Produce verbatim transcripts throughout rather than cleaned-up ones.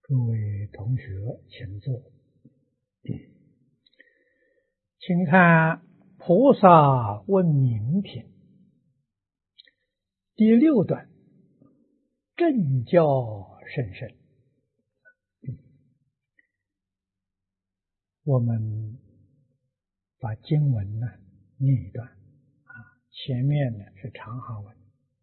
各位同学，请坐。请看《菩萨问名品》第六段，正教甚深。我们把经文呢念一段啊，前面呢是长行文。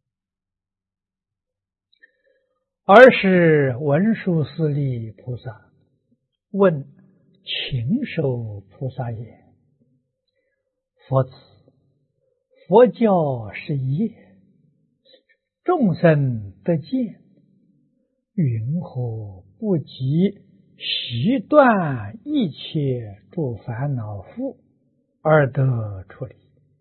尔时文殊师利菩萨问勤守菩萨言：佛子，佛教是业，众生得见，云何不及习断一切诸烦恼缚而得出离？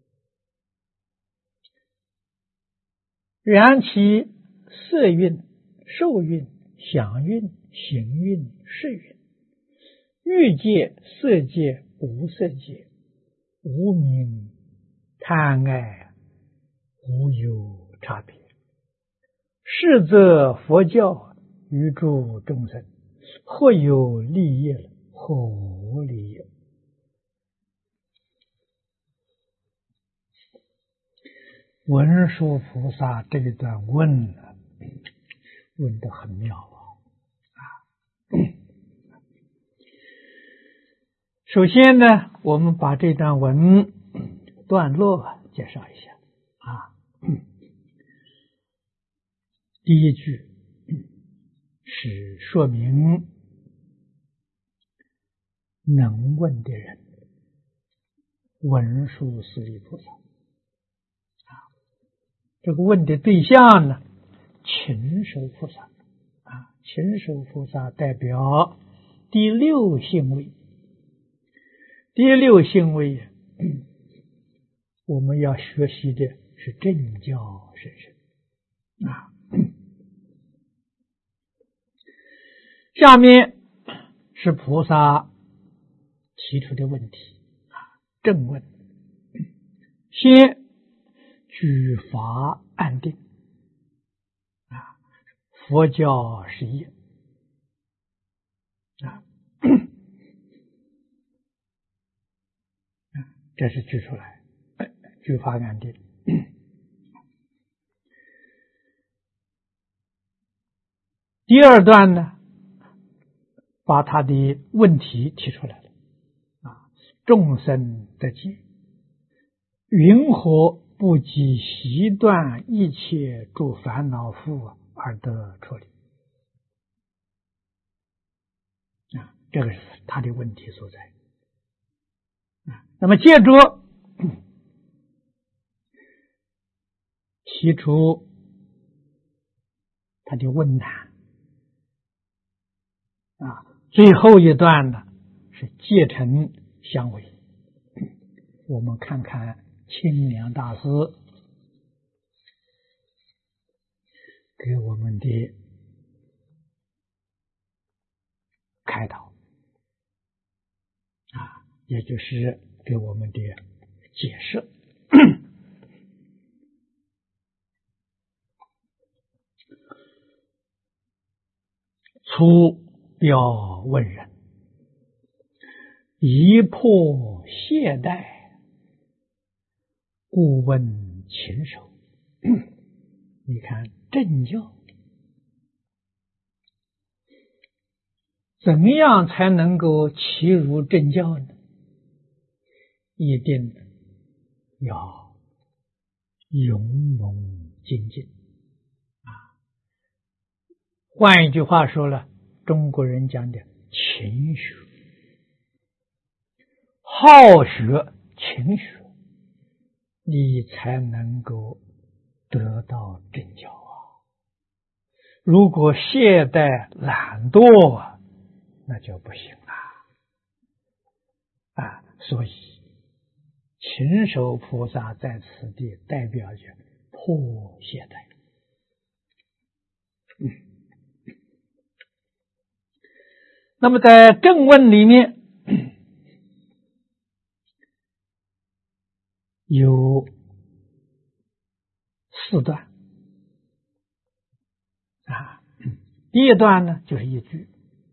然其色蕴、受蕴、想蕴、行蕴、识蕴，欲界、色界、无色界，无明、贪爱，无有差别。是则佛教于诸众生，或有利益了，或无利益。文殊菩萨这一段问了，问得很妙啊！啊，首先呢，我们把这段文段落介绍一下啊。第一句是说明能问的人，文殊师利菩萨啊，这个问的对象呢，勤守菩萨啊，勤守菩萨代表第六性位。第六性位，我们要学习的是正教甚深啊。下面是菩萨提出的问题啊，正问。先举法安定啊，佛教是业啊，这是举出来，举法安定。第二段呢，把他的问题提出来了啊，众生得见，云何不及习断一切诸烦恼缚而得出离？啊，这个是他的问题所在。啊，那么借着提出他的问难啊，最后一段呢是戒成相违。我们看看清凉大师给我们的开导啊，也就是给我们的解释。初标问人，疑破懈怠，故问勤守。你看正教怎么样才能够齐入正教呢？一定要勇猛精进啊！换一句话说了，中国人讲的勤学，好学勤学，你才能够得到正教啊！如果懈怠懒惰啊，那就不行了啊！所以勤守菩萨在此地代表着破懈怠。嗯，那么在正问里面有四段啊，第一段呢就是一句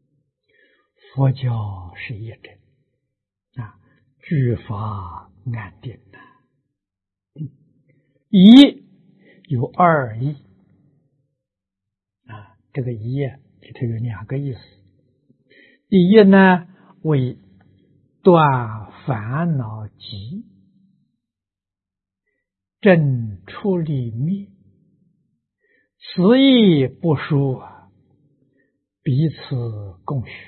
佛教是一真啊，具法安定的。一有二义啊，这个一里头有两个意思。第一呢，为断烦恼集，证出离灭，此义不殊，彼此共许。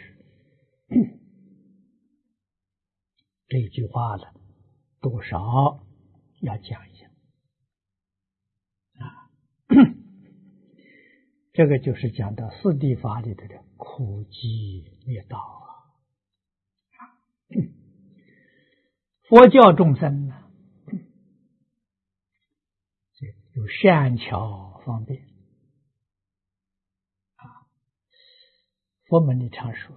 这句话呢，多少要讲一下啊。这个就是讲到四谛法里头的苦集灭道啊。佛教众生呢，有善巧方便啊。佛门里常说，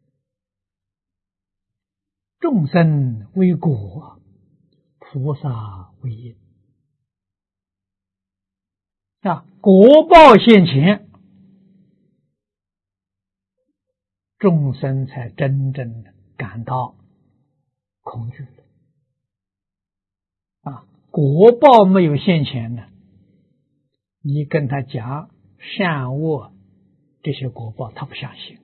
众生为果，菩萨为因啊。果报现前，众生才真正的感到恐惧啊。果报没有现前呢，你跟他讲善恶这些果报，他不相信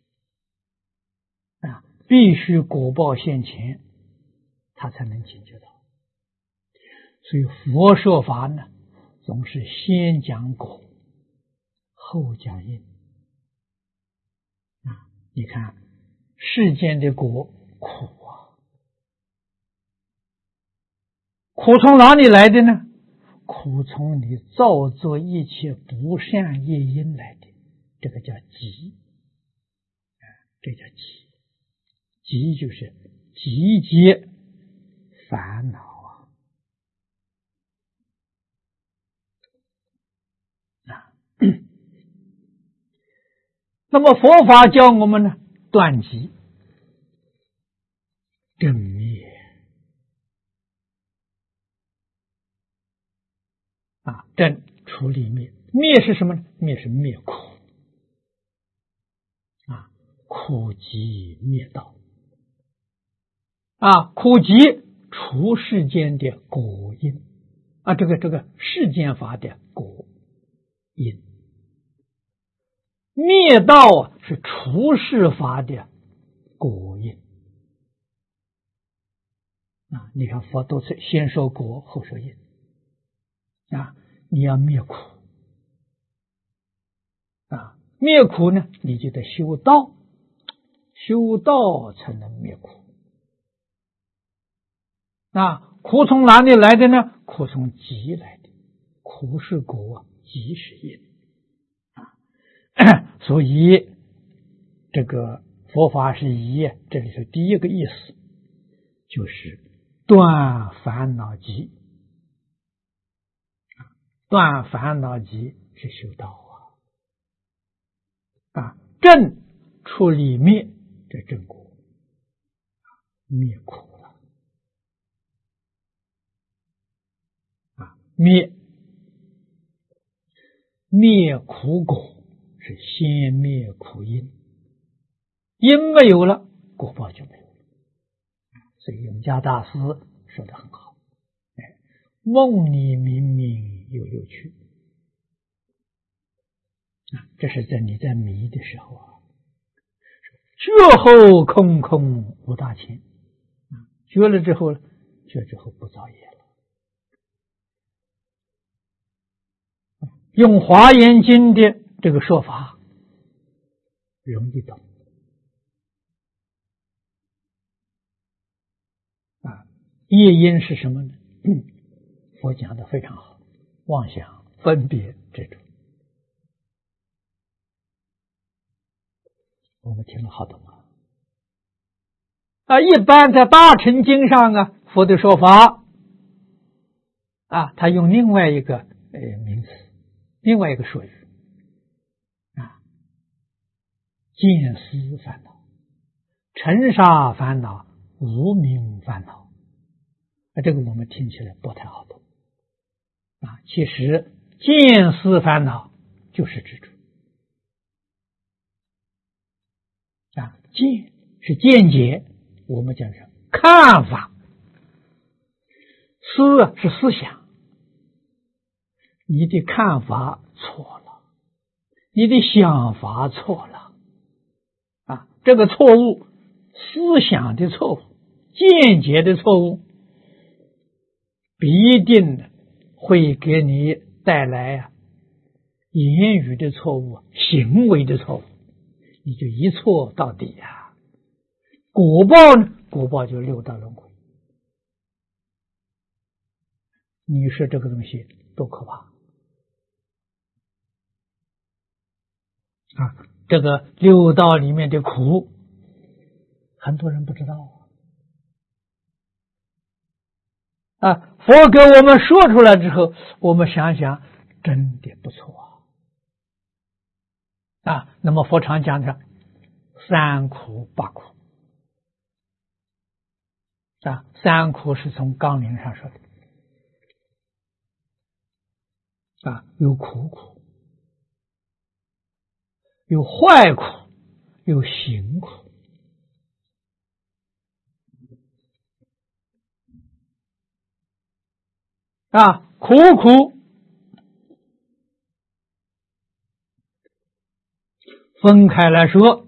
啊。必须果报现前，他才能解决到。所以佛说法呢，总是先讲果，后讲因啊。你看世间的果苦啊，苦从哪里来的呢？苦从你造作一切不善业因来的，这个叫集啊，这叫集。集就是集结烦恼啊啊。那么佛法教我们呢，断集正灭啊。正出离灭，灭是什么呢？灭是灭苦啊，苦集灭道啊。苦集除世间的果因啊，这个这个世间法的果因。灭道是除世法的果因啊。你看佛都是先说果后说因啊。你要灭苦啊，灭苦呢，你就得修道，修道才能灭苦啊。苦从哪里来的呢？苦从集来的，苦是果，集是因啊。所以这个佛法是以，这里是第一个意思，就是断烦恼集啊。断烦恼集是修道啊啊。正出离灭，这正果灭苦了啊。灭灭苦果是先灭苦因，因没有了，果报就没有了。所以永嘉大师说得很好，哎，梦里明明有六趣啊，这是在你在迷的时候啊。觉后空空无大千啊，觉了之后，觉之后不造业了。用华严经的这个说法容易懂啊。业因是什么呢？嗯，佛讲的非常好，妄想分别执着，我们听了好懂啊。啊，一般在大乘经上啊，佛的说法啊，他用另外一个呃名词，另外一个术语啊，见思烦恼、尘沙烦恼、无明烦恼啊，这个我们听起来不太好懂啊。其实见思烦恼就是执着啊，见是见解，我们讲是看法，思是思想。你的看法错了，你的想法错了啊！这个错误，思想的错误，见解的错误，必定会给你带来啊言语的错误，行为的错误，你就一错到底呀、啊。果报呢？果报就六道轮回。你说这个东西多可怕啊！这个六道里面的苦，很多人不知道啊。啊，佛给我们说出来之后，我们想想，真的不错啊。啊，那么佛常讲的三苦八苦啊，三苦是从纲领上说的啊，有苦苦，有坏苦，有行苦啊。苦苦分开来说，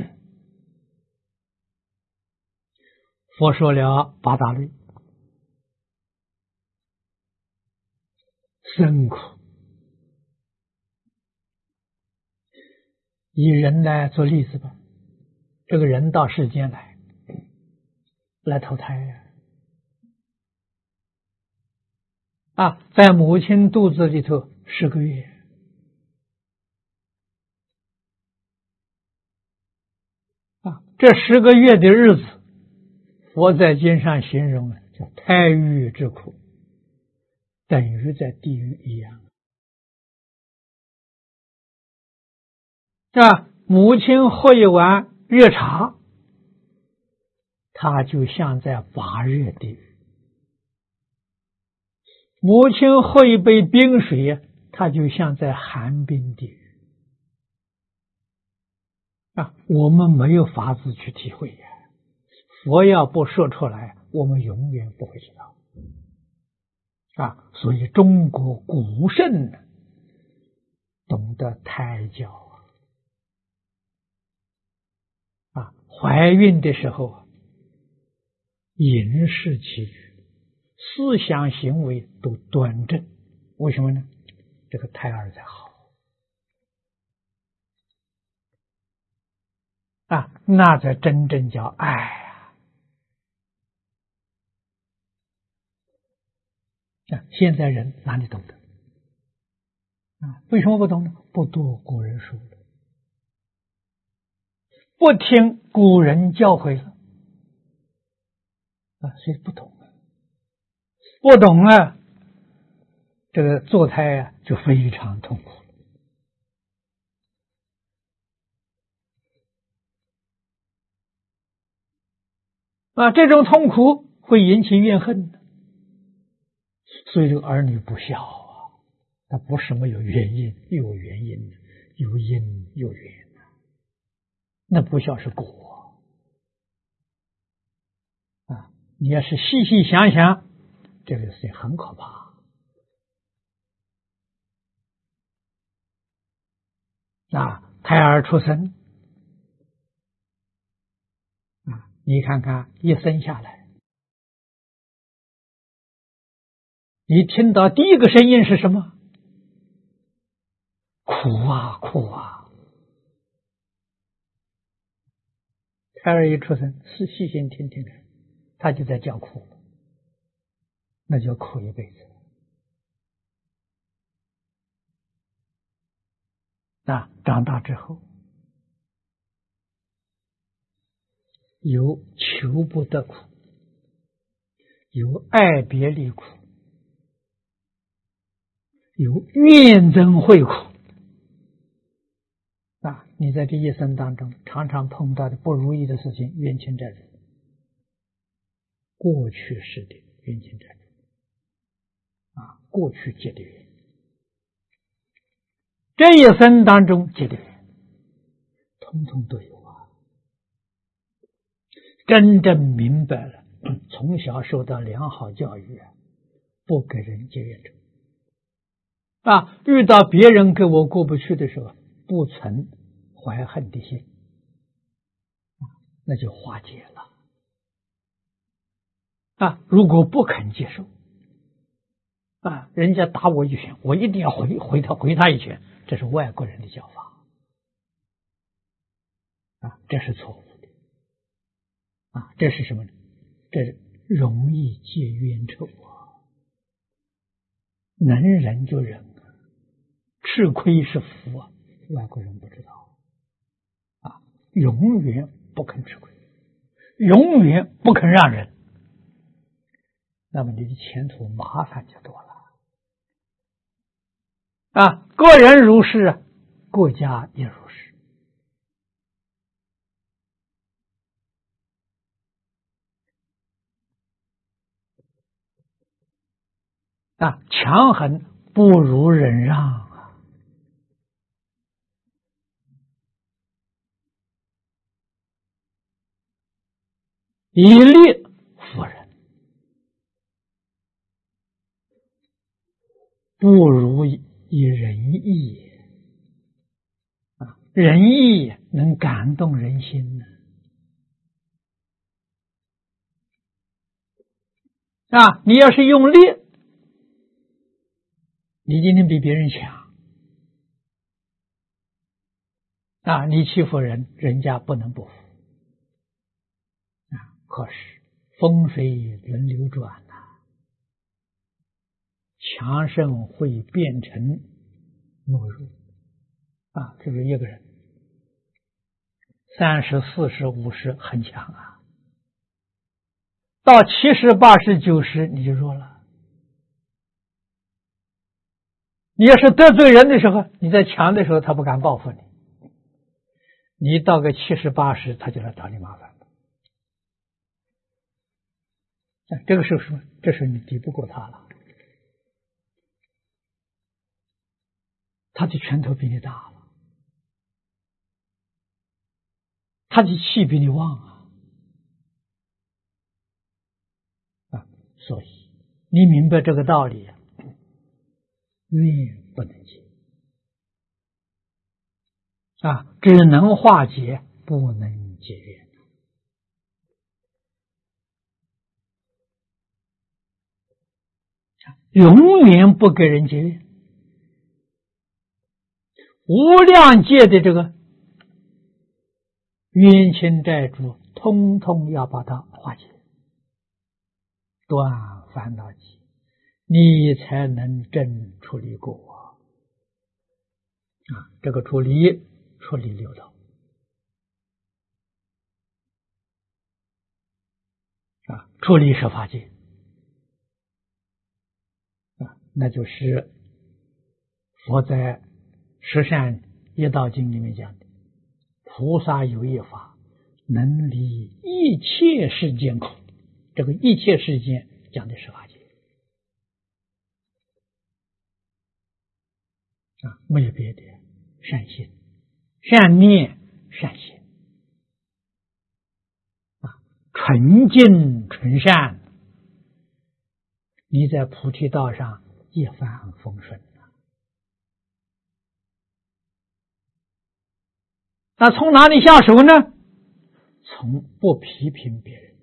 佛说了八大类：生苦，以人来做例子吧。这个人到世间来，来投胎呀、啊，啊，在母亲肚子里头十个月，啊，这十个月的日子，佛在经上形容叫胎狱之苦，等于在地狱一样。啊，母亲喝一碗热茶，他就像在拔热地狱；母亲喝一杯冰水，他就像在寒冰地狱。啊，我们没有法子去体会呀。佛要不说出来，我们永远不会知道。啊，所以中国古圣呢，懂得胎教啊，啊，怀孕的时候啊，饮食起居、思想行为都端正，为什么呢？这个胎儿才好啊，那才真正叫爱啊！啊，现在人哪里懂得啊？为什么不懂呢？不读古人书了，不听古人教诲了啊，所以不懂啊，不懂啊，这个堕胎啊就非常痛苦了啊，这种痛苦会引起怨恨的，所以这个儿女不孝啊，他不是没有原因，有原因的，有因有缘的，那不孝是果啊！你要是细细想想，这个事情很可怕啊！胎儿出生啊，你看看一生下来，你听到第一个声音是什么？苦啊苦啊！胎儿一出生，是细心听听看，他就在叫苦，那就苦一辈子啊！长大之后，有求不得苦，有爱别离苦，有怨憎会苦啊！你在这一生当中常常碰到的不如意的事情，冤亲债主，过去式的冤亲债主啊，过去结的缘，这一生当中结的缘，通通都有啊！ 真正明白了，从小受到良好教育啊，不给人结冤仇啊，遇到别人跟我过不去的时候，不存怀恨的心，那就化解了啊。如果不肯接受啊，人家打我一拳，我一定要回回他回他一拳，这是外国人的教法啊，这是错误的啊。这是什么呢？这是容易结冤仇啊。能忍就忍啊，吃亏是福啊，外国人不知道啊，永远不肯吃亏，永远不肯让人，那么你的前途麻烦就多了啊。个人如是，国家也如是啊。强横不如忍让啊。以力服人，不如以仁义啊。仁义能感动人心呢啊。你要是用力，你今天比别人强啊，你欺负人，人家不能不服啊。可是风水轮流转呐、啊，强盛会变成懦弱啊。这是一个人三十、四十、五十很强啊，到七十、八十、九十你就弱了。你要是得罪人的时候，你在强的时候他不敢报复你，你到个七十、八十他就来找你麻烦了。这个时候什么？这时候你敌不过他了，他的拳头比你大了，他的气比你旺啊啊！所以你明白这个道理啊，冤不能结啊，只能化解，不能结冤。永远不给人结冤，无量界的这个冤亲债主，通通要把它化解，断烦恼结，你才能真出离果啊！这个出离，出离六道啊，出离十法界啊，那就是佛在《十善业道经》里面讲的，菩萨有一法，能离一切世间苦。这个一切世间讲的是法界啊，没有别的，善心、善念、善行啊，纯净纯善，你在菩提道上一帆风顺啊。那从哪里下手呢？从不批评别人，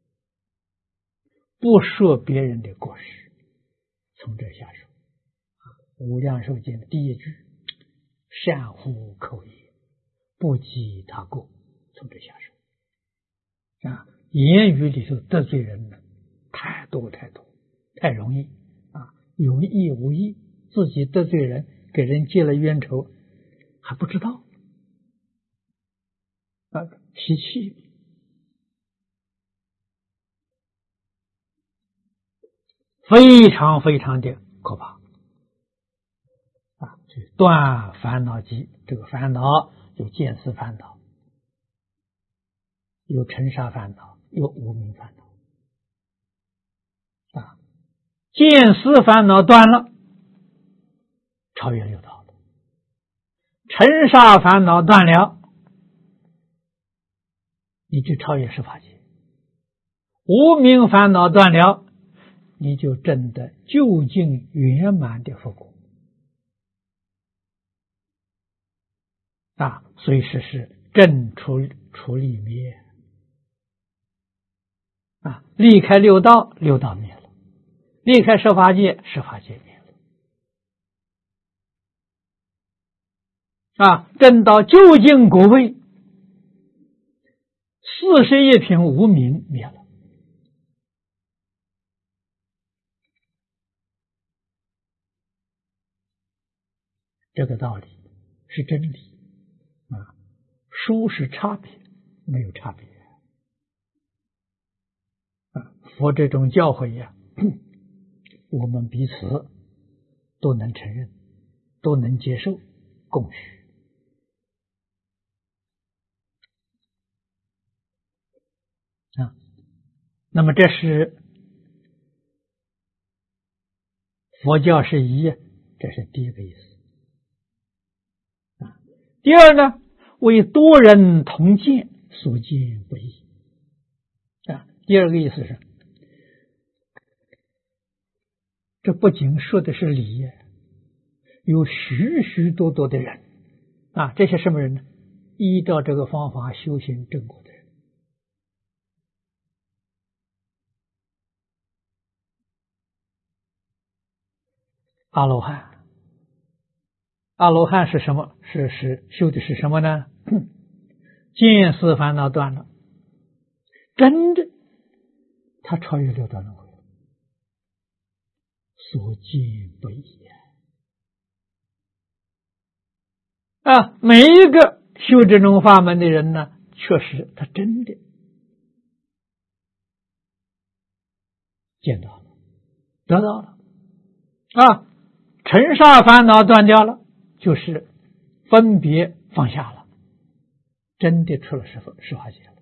不说别人的过失，从这下手。无量寿经的第一句，善护口业，不及他过，从这下手啊。言语里头得罪人的太多太多，太容易啊，有意无意，自己得罪人，给人结了冤仇，还不知道啊，脾气非常非常的可怕啊！断烦恼集，这个烦恼有见思烦恼，有尘沙烦恼，有无明烦恼啊。见思烦恼断了，超越六道了；尘沙烦恼断了，你就超越十法界无明烦恼断了，你就证得究竟圆满的佛果啊！所以说是正出出离灭啊，离开六道，六道灭了；离开十法界，十法界灭了啊！证到究竟果位，四十一品无明灭了。这个道理是真理啊，殊是差别，没有差别啊。佛这种教诲呀，我们彼此都能承认，都能接受，共许啊。那么这是佛教是一，这是第一个意思。第二呢，为多人同见，所见不异啊。第二个意思是，这不仅说的是理，有许许多多的人啊，这些什么人呢？依照这个方法修行正果的人。阿罗汉，阿罗汉是什么？是是修的是什么呢？见思烦恼断了，真的他超越六道轮回，所见不异啊！每一个修这种法门的人呢，确实他真的见到了，得到了啊！尘沙烦恼断掉了，就是分别放下了，真的出了十法十法界了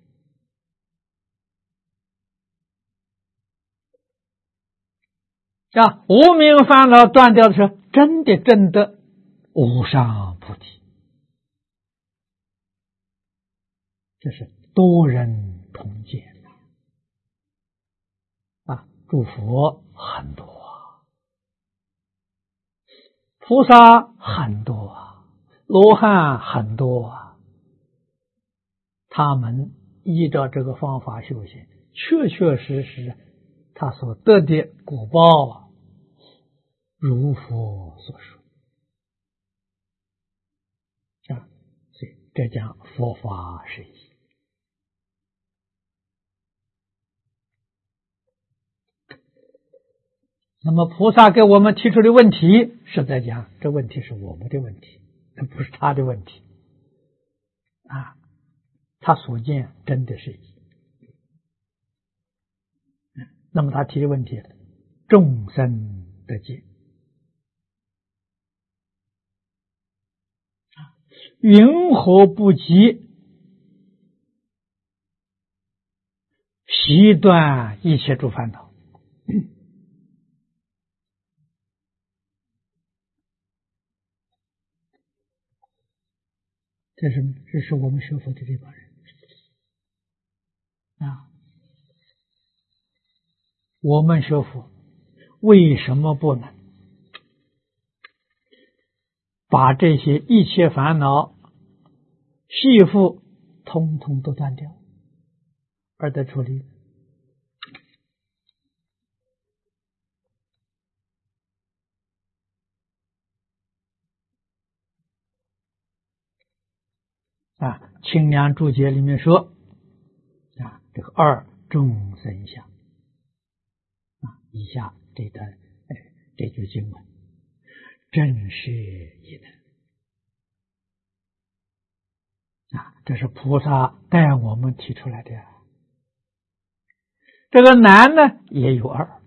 啊！无明烦恼断掉的时候，真的证得无上菩提，这是多人同见啊！诸佛很多，菩萨很多啊，罗汉很多啊，他们依照这个方法修行，确确实实他所得的果报啊，如佛所说啊，所以这讲佛法是一。那么菩萨给我们提出的问题是在讲，这问题是我们的问题，这不是他的问题啊。他所见真的是一。那么他提的问题，众生得见，云何不及习断一切诸烦恼？这是这是我们学佛的这帮人啊。我们学佛为什么不能把这些一切烦恼系缚通通都断掉，而得处理？啊，清凉注解里面说啊，这个二众生相啊，以下这段哎这句经文，正是一能啊，这是菩萨带我们提出来的。这个难呢也有二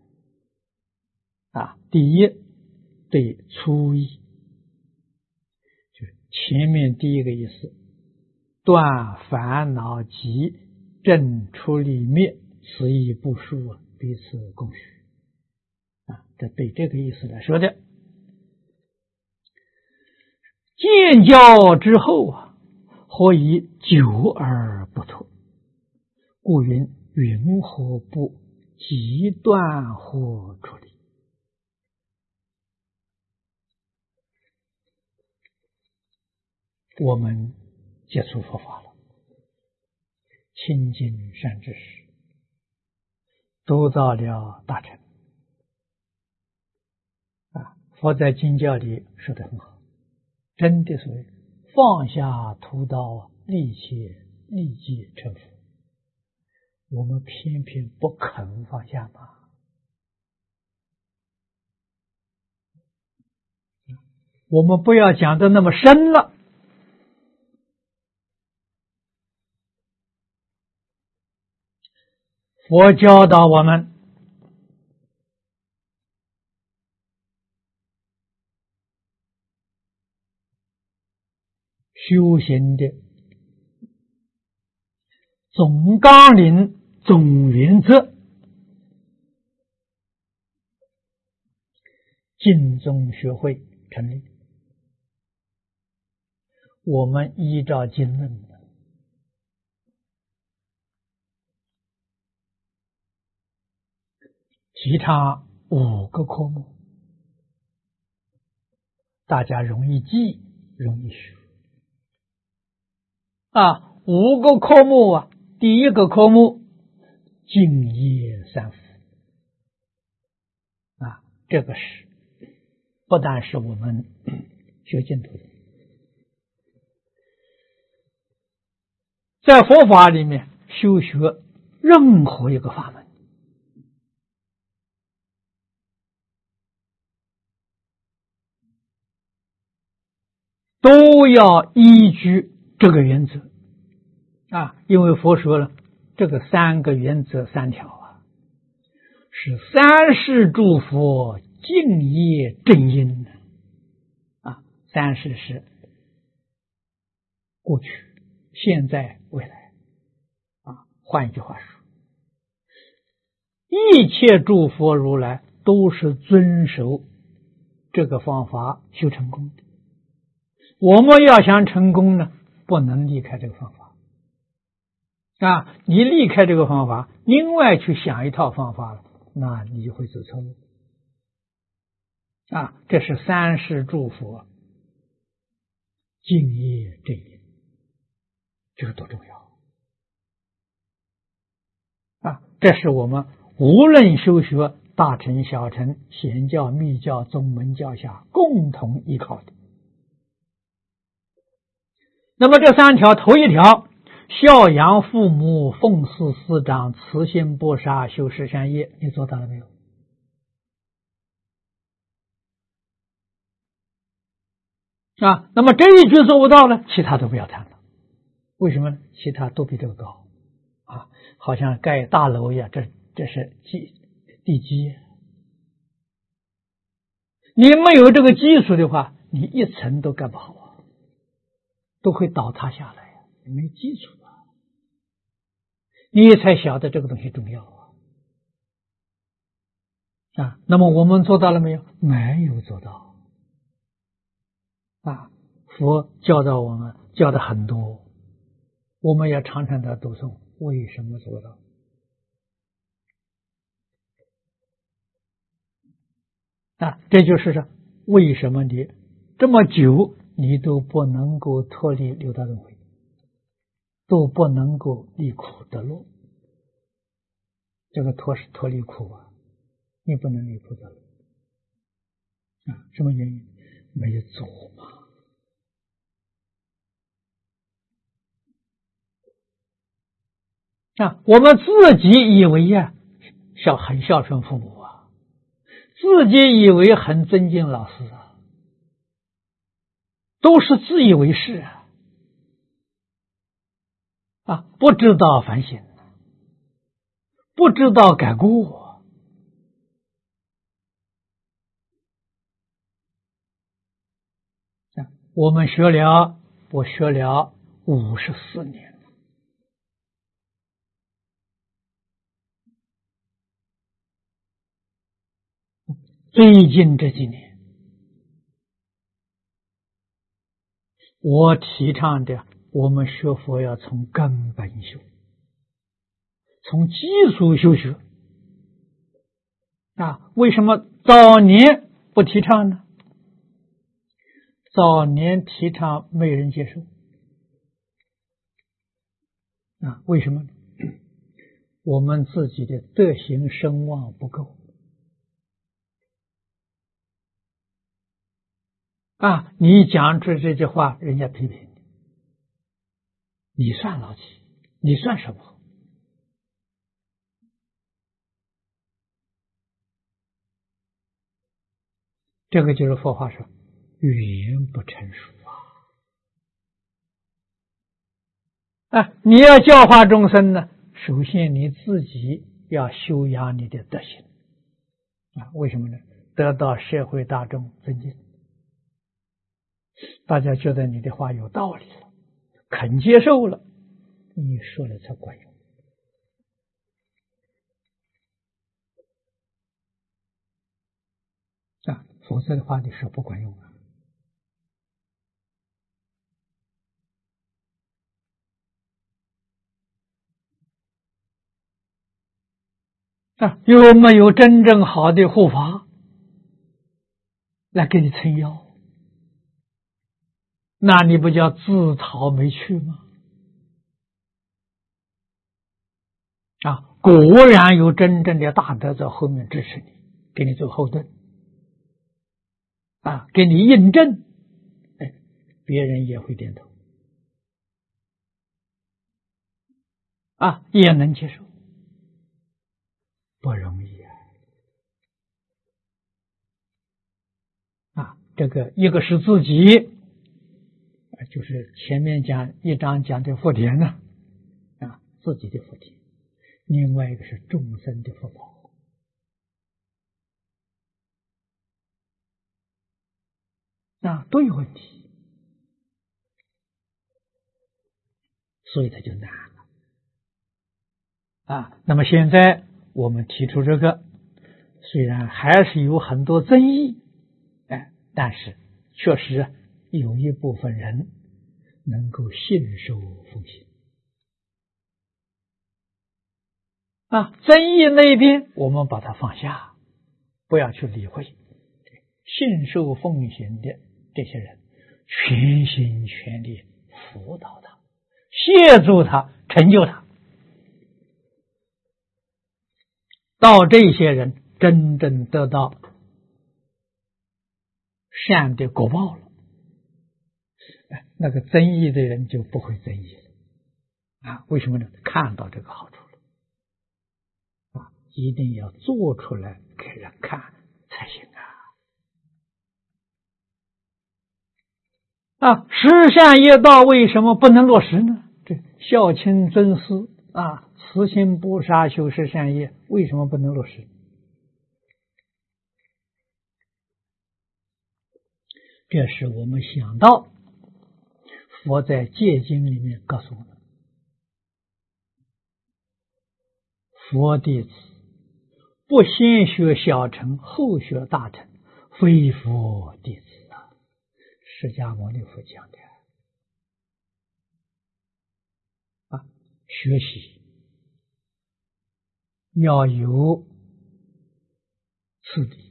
啊，第一对粗义，就是前面第一个意思，断烦恼集正出离灭，此义不殊啊，彼此共许啊，这对这个意思来说的。见教之后啊，或以久而不脱，故云云何不即断或处理？我们接触佛法了，亲近善知识，都到了大乘啊！佛在经教里说得很好，真的所谓放下屠刀，立切立即成佛。我们偏偏不肯放下嘛。我们不要讲的那么深了。佛教导我们修行的总纲领、总原则，净宗学会成立，我们依照经论的，提倡五个科目，大家容易记，容易学啊。五个科目啊，第一个科目净业三福啊，这个是不但是我们学净土的，在佛法里面修学任何一个法门，都要依据这个原则啊，因为佛说了，这个三个原则三条啊，是三世诸佛净业正因啊。三世是过去、现在、未来啊。换一句话说，一切诸佛如来都是遵守这个方法修成功的。我们要想成功呢，不能离开这个方法啊！你离开这个方法，另外去想一套方法了，那你就会走错路啊！这是三世诸佛净业正因，这个多重要啊！这是我们无论修学大乘、小乘、显教、密教、宗门教下共同依靠的。那么这三条，头一条，孝养父母，奉事师长，慈心不杀，修十善业，你做到了没有？啊，那么这一句做不到了，其他都不要谈了。为什么呢？其他都比这个高啊，好像盖大楼一样，这这是基地基。你没有这个基础的话，你一层都盖不好啊，都会倒塌下来呀，没基础啊。你才晓得这个东西重要啊！啊，那么我们做到了没有？没有做到啊！佛教导我们，教的很多，我们要常常的读诵。为什么做不到？啊，这就是说，为什么你这么久你都不能够脱离六道轮回，都不能够离苦得乐？这个脱是脱离苦啊，你不能离苦得乐啊？什么原因？没有做嘛。啊，我们自己以为呀、啊，孝很孝顺父母啊，自己以为很尊敬老师啊，都是自以为是啊，啊，不知道反省，不知道改过。啊，我们学了，我学了五十四年。最近这几年，我提倡的，我们学佛要从根本修， 从基础修学啊。为什么早年不提倡呢？早年提倡没人接受啊。为什么呢？我们自己的德行声望不够啊。你讲出这句话，人家批评你，你算老几？你算什么？这个就是佛法说语言不成熟啊！啊，你要教化众生呢，首先你自己要修养你的德行啊。为什么呢？得到社会大众尊敬，大家觉得你的话有道理了，肯接受了，你说了才管用啊，否则的话你说不管用啊。啊，有没有真正好的护法来给你撑腰？那你不叫自讨没趣吗？啊，果然有真正的大德在后面支持你，给你做后盾啊，给你印证，哎，别人也会点头啊，也能接受，不容易啊！啊，这个一个是自己，就是前面讲一章讲的福田呢，啊，自己的福田；另外一个是众生的福报。啊，都有问题，所以它就难了啊。那么现在我们提出这个，虽然还是有很多争议，哎，但是确实有一部分人能够信受奉行啊。争议那一边我们把它放下，不要去理会，信受奉行的这些人，全心全力辅导他，协助他，成就他，到这些人真正得到善的果报了，那个争议的人就不会争议了啊。为什么呢？看到这个好处了啊，一定要做出来给人看才行啊。啊，十善业道为什么不能落实呢？这孝亲尊师啊，慈心不杀，修十善业，为什么不能落实？这是我们想到佛在戒经里面告诉我们，佛弟子不先学小乘，后学大乘，非佛弟子。释迦牟尼佛讲的啊，学习要有次第，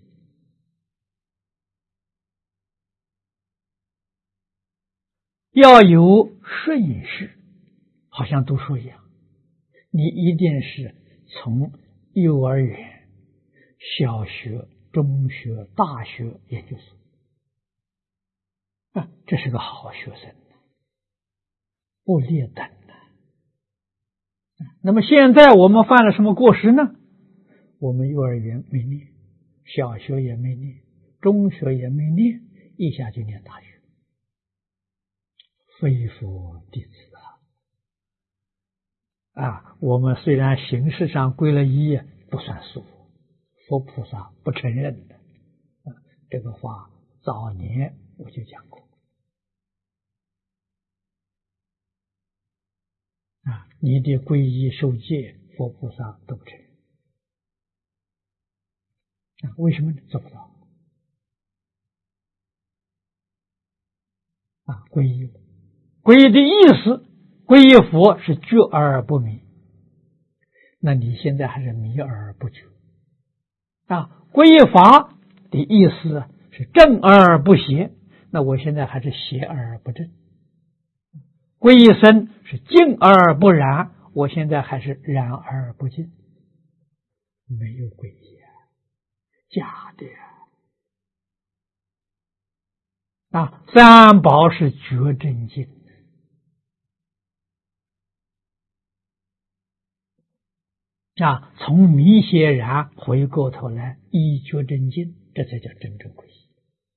要有顺序，好像读书一样，你一定是从幼儿园、小学、中学、大学、研究所。啊，这是个好学生，不劣等的。那么现在我们犯了什么过失呢？我们幼儿园没念，小学也没念，中学也没念，一下就念大学，非佛弟子啊！啊，我们虽然形式上归了一，不算数，佛菩萨不承认的。啊，这个话早年我就讲过。啊，你的皈依受戒，佛菩萨都不承认。啊，为什么做不到？啊，皈依，皈依的意思，皈依佛是觉而不迷。 那你现在还是迷而不觉啊。皈依法的意思是正而不邪，那我现在还是邪而不正。皈依僧是净而不染，我现在还是染而不净。没有皈依啊，假的啊！三宝是觉真净啊，从迷邪染回过头来依觉真净，这才叫真正皈依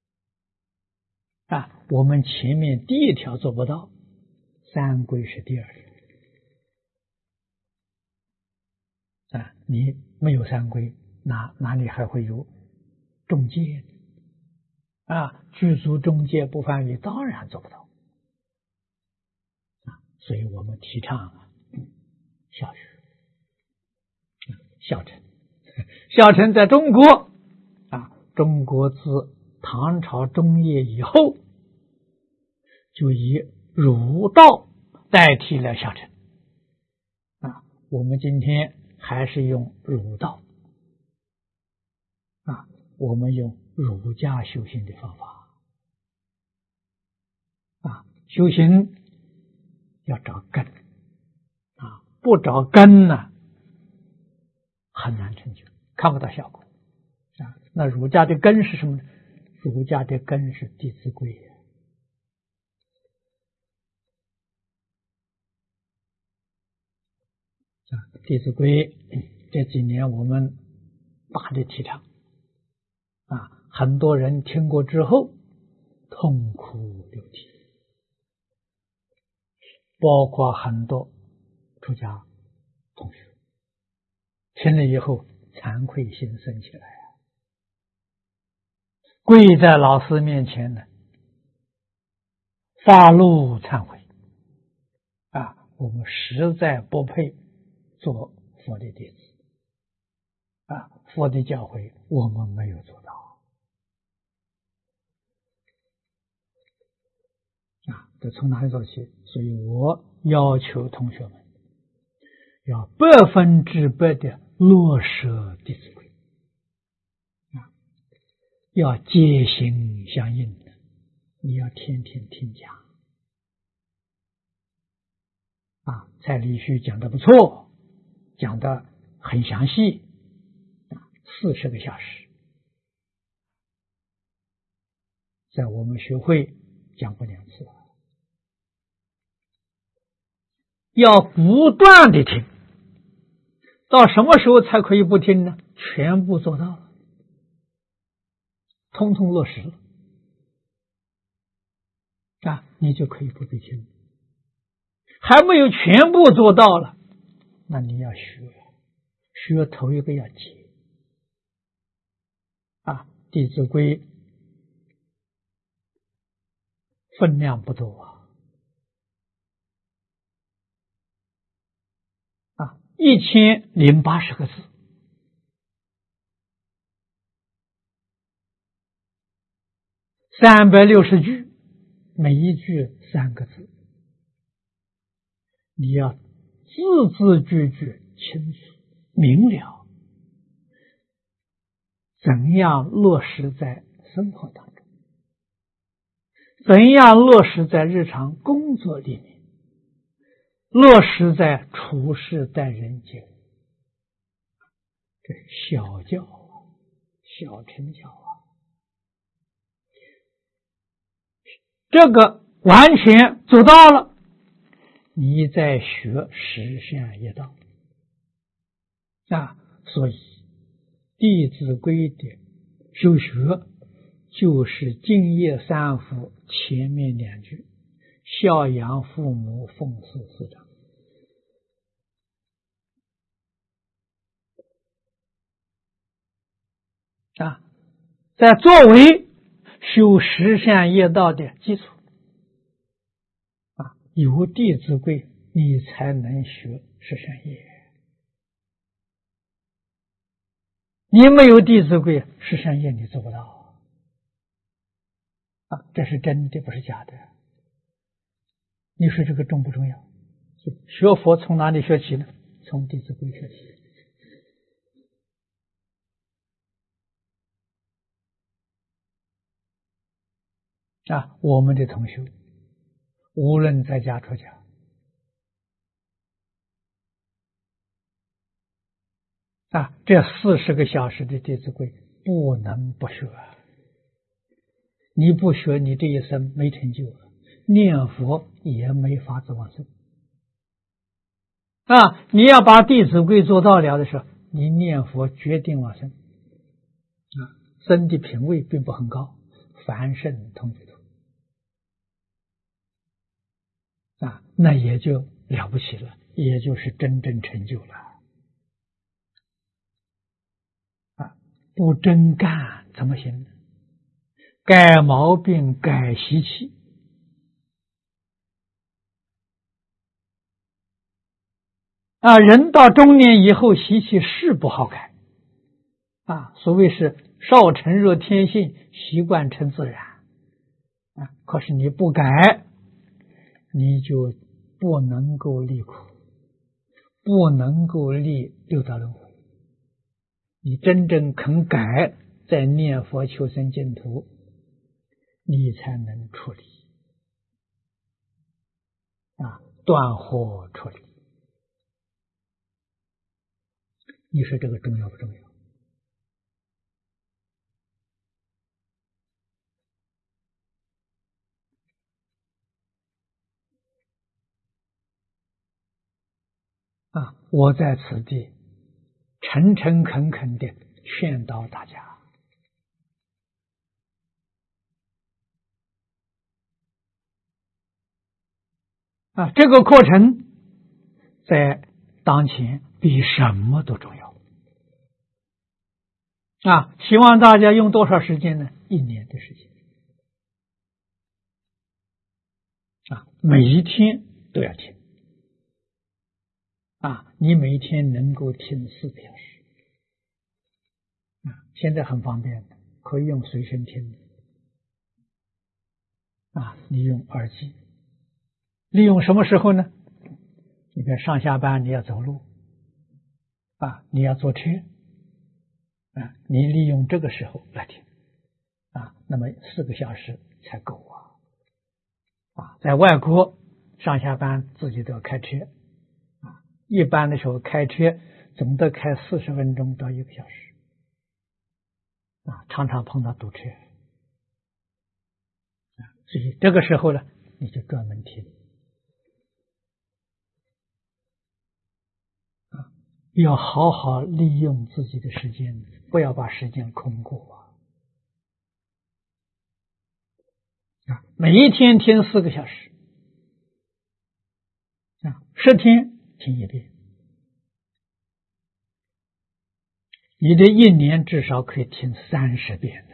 啊！我们前面第一条做不到，三皈是第二条啊！你没有三皈，哪哪里还会有中戒啊？具足中戒不犯戒，当然做不到啊！所以我们提倡啊，孝学。孝成，孝成在中国啊，中国自唐朝中叶以后，就以儒道代替了孝成啊。我们今天还是用儒道啊，我们用儒家修行的方法啊，修行要找根啊，不找根呢，很难成就，看不到效果啊。那儒家的根是什么呢？儒家的根是《弟子规》啊，《弟子规》这几年我们大力提倡啊，很多人听过之后痛哭流涕，包括很多出家同学听了以后惭愧心生起来啊，跪在老师面前呢，发怒忏悔啊，我们实在不配做佛的弟子啊，佛的教诲我们没有做到啊，这从哪里做起？所以我要求同学们要百分之百的落实《弟子规》啊，要戒行相应的，你要天天听讲啊。蔡礼旭讲的不错，讲的很详细啊，四十个小时，在我们学会讲过两次，要不断的听，到什么时候才可以不听呢？全部做到了，通通落实了啊，你就可以不必听。还没有全部做到了，那你要学，学头一个要解啊，《弟子规》分量不多啊，啊，一千零八十个字，三百六十句，每一句三个字，你要字字句句清楚明了，怎样落实在生活当中，怎样落实在日常工作里面，落实在处事待人间，这小教啊，小成教啊，这个完全做到了，你在学十善业道啊。所以《弟子规》的修学就是敬业三福前面两句，孝养父母，奉事师长啊，在作为修十善业道的基础啊，有《弟子规》你才能学十善业，你没有《弟子规》十善业你做不到啊，这是真的，不是假的。你说这个重不重要？学佛从哪里学起呢？从《弟子规》学起。 啊，我们的同学无论在家出家，啊，这四十个小时的《弟子规》不能不学啊！你不学，你这一生没成就，念佛也没法子往生啊！你要把《弟子规》做到了的时候，你念佛决定往生啊！生的品位并不很高，凡圣同居土啊，那也就了不起了，也就是真正成就了啊！不真干怎么行呢？改毛病，改习气啊！人到中年以后，习气是不好改啊。所谓是少成若天性，习惯成自然啊。可是你不改，你就不能够离苦，不能够离六道轮回。你真正肯改，在念佛求生净土，你才能处理啊，断惑处理。你说这个重要不重要？啊，我在此地诚诚恳恳的劝导大家啊，这个课程在当前比什么都重要啊！希望大家用多少时间呢？一年的时间啊，每一天都要听啊，你每一天能够听四个小时啊，现在很方便的，可以用随身听的啊，你用耳机，利用什么时候呢？你看上下班你要走路啊，你要坐车啊，你利用这个时候来听啊，那么四个小时才够啊！啊，在外国上下班自己都要开车啊，一般的时候开车总得开四十分钟到一个小时啊，常常碰到堵车啊，所以这个时候呢，你就专门听啊，要好好利用自己的时间，不要把时间空过啊！啊，每一天听四个小时啊，十天听一遍，你的一年至少可以听三十遍的。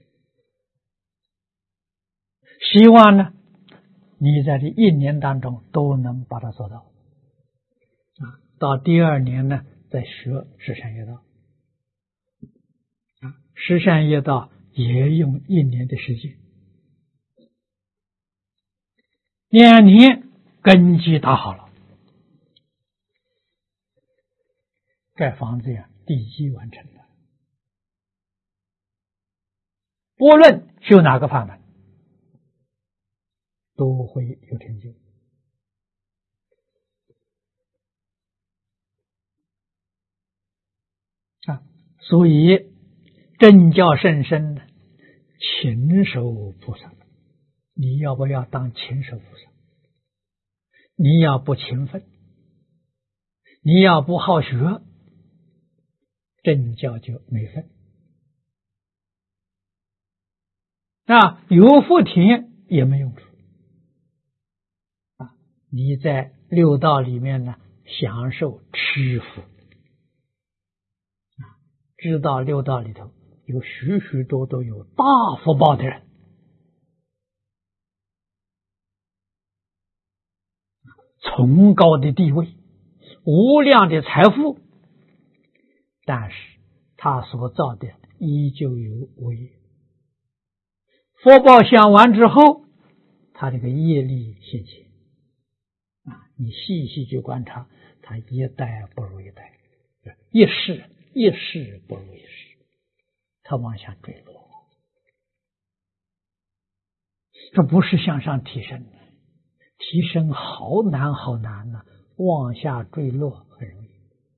希望呢，你在这一年当中都能把它做到啊。到第二年呢，再学十善业道啊，十善业道也用一年的时间，两年根基打好了，盖房子呀，地基完成了。不论修哪个法门，都会有成就啊。所以正教甚深的勤守菩萨，你要不要当勤守菩萨？你要不勤奋，你要不好学，正教就没份啊，有福田也没用处啊！你在六道里面呢，享受吃福啊，知道六道里头有许许多多有大福报的人，崇高的地位，无量的财富，但是他所造的依旧有恶业，福报享完之后，他这个业力现前啊，你细细去观察，他一代不如一代，一世一世不如一世，他往下坠落。 这不是向上提升，提升好难好难呐、啊，往下坠落很容易。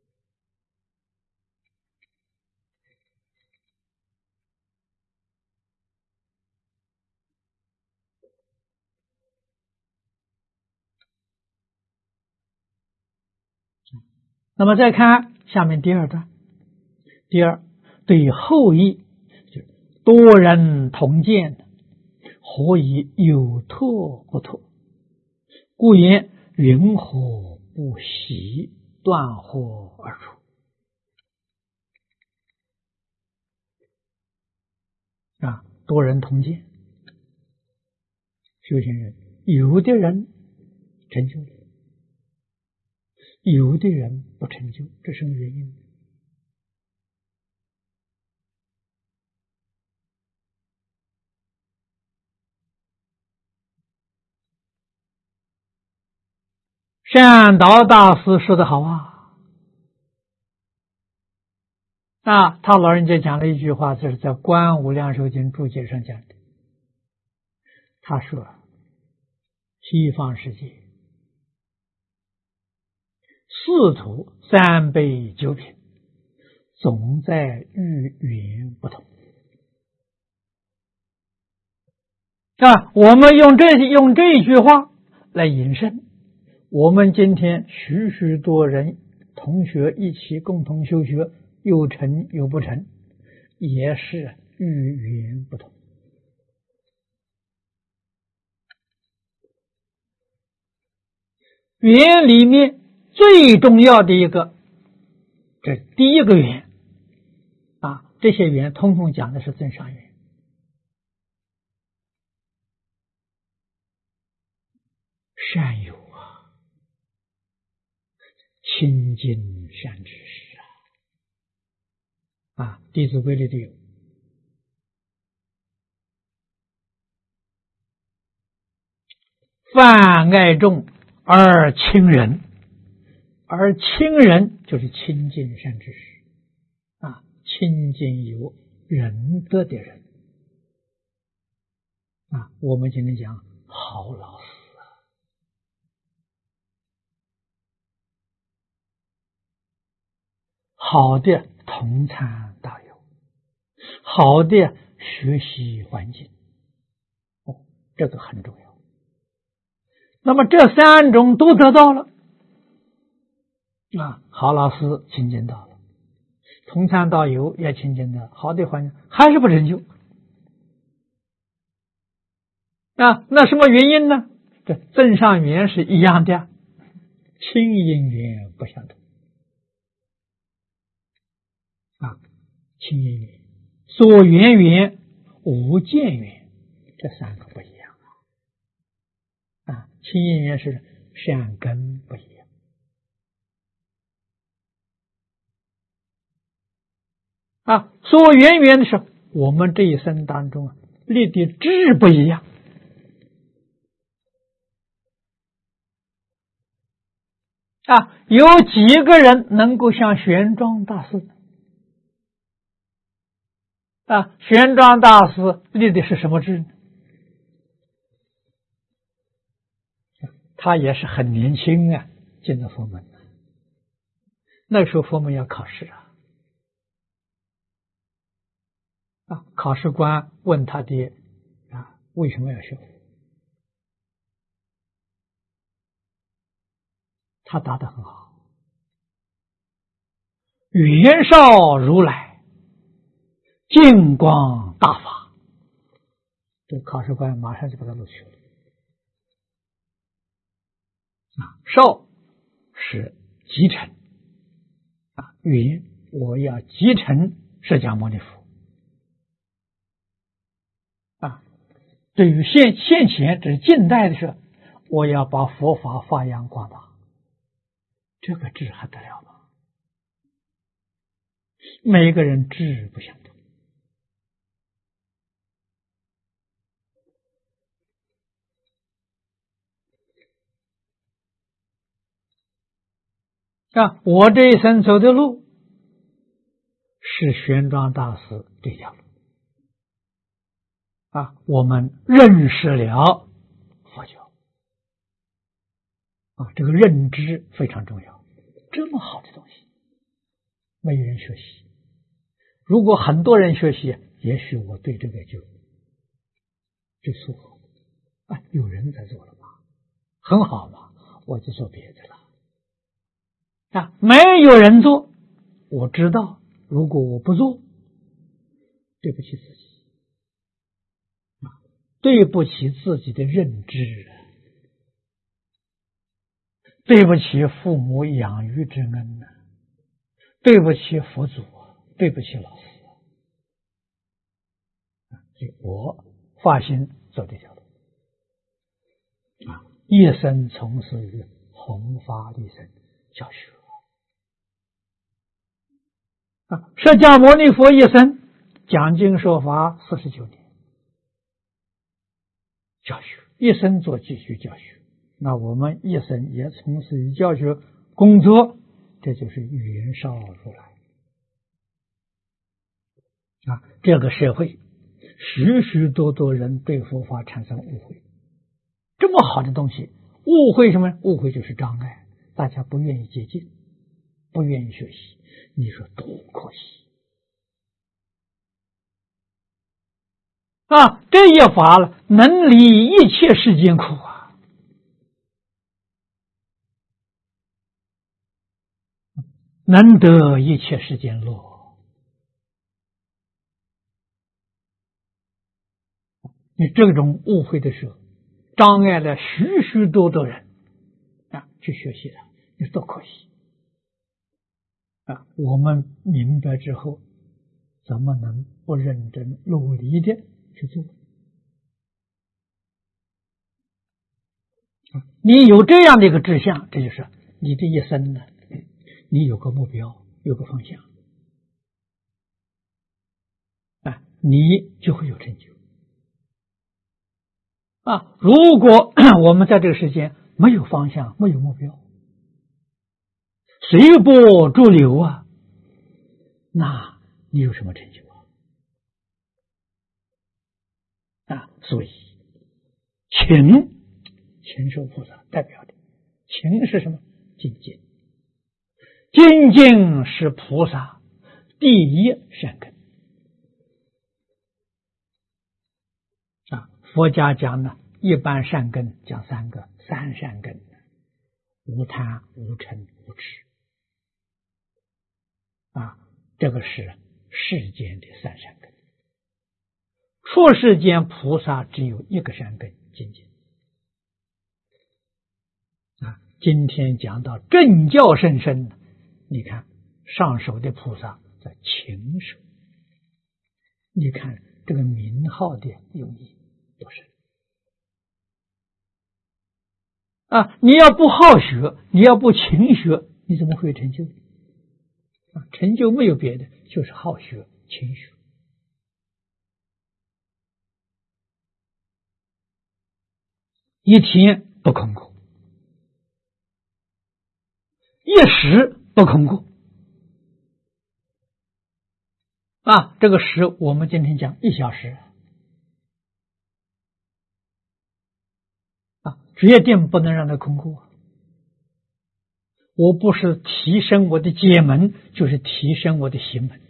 那么再看下面第二段，第二对后义，就多人同见，何以有托不托？故言云何不习，断何而出？啊，多人同见，修行人有的人成就了，有的人不成就，这是什么原因？善导大师说得好啊，啊，他老人家讲了一句话，这是在《观无量寿经》注解上讲的。他说，西方世界四土三辈九品，总在遇缘不同。啊，我们用这用这句话来引申，我们今天许许多人同学一起共同修学，有成有不成，也是遇缘不同。缘里面最重要的一个，这第一个缘啊，这些缘通通讲的是增上缘。善有啊，亲近善知识啊，啊，《弟子规》里头有。泛爱众而亲仁，而亲仁就是亲近善知识啊，亲近有仁德的人啊。我们今天讲好老师啊，好的同参道友，好的学习环境，哦，这个很重要。那么这三种都得到了啊，好老师亲近到了，同参道友也亲近到，好的环境还是不成就啊？那什么原因呢？这增上缘是一样的，亲因缘不相同啊，亲因缘、所缘缘、无间缘，这三个不一样。啊，亲因缘是善根不一样啊，所缘缘的时候，我们这一生当中啊，立的志不一样啊。有几个人能够像玄奘大师啊？玄奘大师立的是什么志呢？他也是很年轻啊，进了佛门。那时候佛门要考试啊，啊，考试官问他的啊，为什么要学佛？他答得很好，元少如来净光大法。这考试官马上就把他录取了。啊，少是集成啊，元我要集成释迦牟尼佛啊。对于现现前这是近代的时候，我要把佛法发扬光大，这个智还得了吗？每个人智不相同啊，我这一生走的路是玄奘大师这条路啊，我们认识了佛教啊，这个认知非常重要。这么好的东西，没有人学习。如果很多人学习，也许我对这个就就舒服啊，有人在做了嘛，很好嘛，我就做别的了啊。没有人做，我知道，如果我不做，对不起自己啊，对不起自己的认知，对不起父母养育之恩呢，对不起佛祖，对不起老师。我发心走这条路啊，一生从事于弘法利生教学啊。释迦牟尼佛一生讲经说法四十九年，教学一生做继续教学。那我们一生也从事于教学工作，这就是圆少如来啊。这个社会许许多多人对佛法产生误会，这么好的东西，误会什么？误会就是障碍，大家不愿意接近，不愿意学习，你说多可惜啊！这一法能离一切世间苦啊！能得一切世间乐。你这种误会的时候，障碍了许许多多人啊去学习的，你多可惜啊！我们明白之后，怎么能不认真努力的去做？你有这样的一个志向，这就是你这一生呢，你有个目标，有个方向啊，你就会有成就啊。如果我们在这个世间没有方向，没有目标，随波逐流啊，那你有什么成就啊？啊，所以勤勤受菩萨代表的勤是什么？精进。精进是菩萨第一善根啊。佛家讲呢，一般善根讲三个，三善根：无贪、无嗔、无痴啊。这个是世间的三善根。出世间菩萨只有一个善根，精进啊。今天讲到正教甚深，你看上首的菩萨在勤守，你看这个名号的用意多深啊！你要不好学，你要不勤学，你怎么会有成就啊？成就没有别的，就是好学勤学。一天不空过，一时不空过啊！这个时我们今天讲一小时啊，决定不能让它空过。我不是提升我的解门，就是提升我的行门，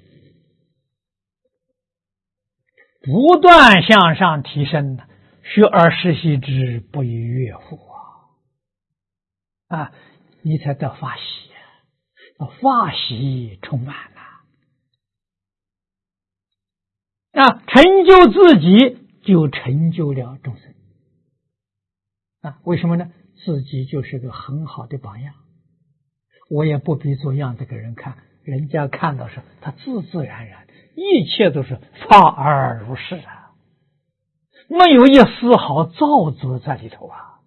不断向上提升的。学而时习之，不亦说乎啊！啊，你才得法喜，法喜充满了啊！成就自己，就成就了众生啊！为什么呢？自己就是个很好的榜样，我也不必做样子给人看，人家看到是他自自然然，一切都是法而如是啊。没有一丝毫造作在里头啊！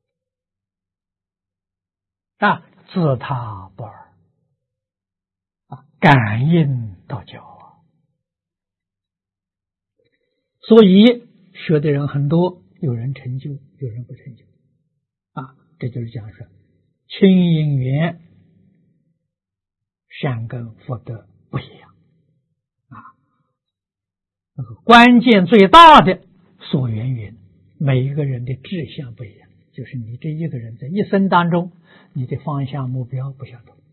啊，自他不二啊，感应道教啊。所以学的人很多，有人成就，有人不成就啊。这就是讲说，清因缘善根福德不一样啊。那个关键最大的所缘缘，每一个人的志向不一样，就是你这一个人在一生当中，你的方向目标不相同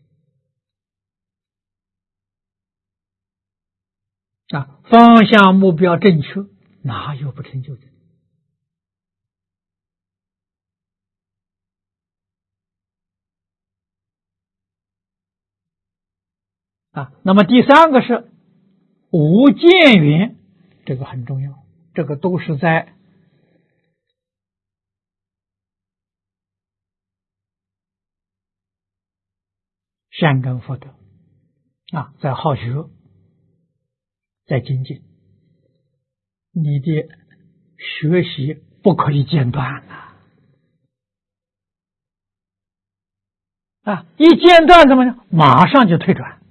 啊，方向目标正确，哪有不成就的？啊，那么第三个是无间缘，这个很重要，这个都是在善根福德啊，在好学，在精进，你的学习不可以间断啊！啊，一间断怎么样？马上就退转。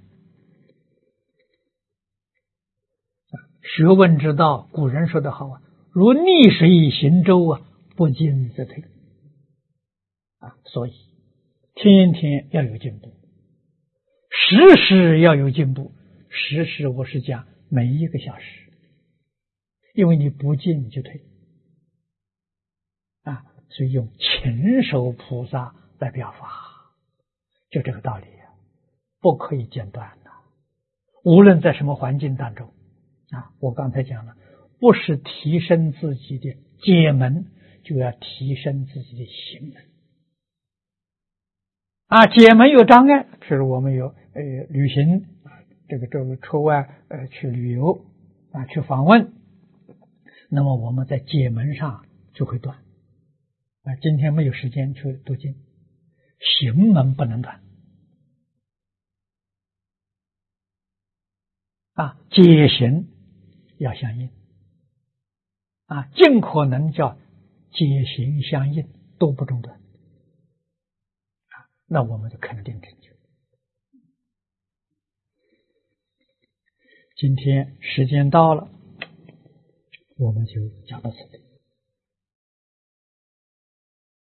学问之道，古人说的好啊，如逆水行舟啊，不进则退啊。所以天天要有进步，时时要有进步。时时我是讲每一个小时，因为你不进就退啊。所以用勤守菩萨来表法，就这个道理啊，不可以间断的。无论在什么环境当中。啊，我刚才讲了，不是提升自己的解门，就要提升自己的行门。啊，解门有障碍，比如我们有呃旅行啊，这个这个出外呃去旅游啊，去访问，那么我们在解门上就会断。啊，今天没有时间去读经，行门不能断。啊，解行要相应啊，尽可能叫解行相应，都不中断啊，那我们就肯定成就。今天时间到了，我们就讲到这里。